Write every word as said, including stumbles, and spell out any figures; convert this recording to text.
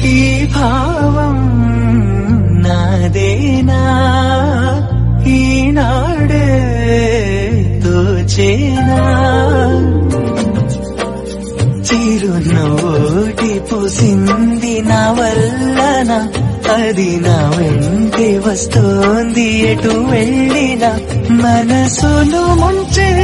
ఈ భావం నాదేనా ఈనాడే దోచేనా చిరునవ్వోటి పూసింది నా వల్లన అది నా వెంటే వస్తోంది ఎటు వెళ్ళినా మనసును ముంచే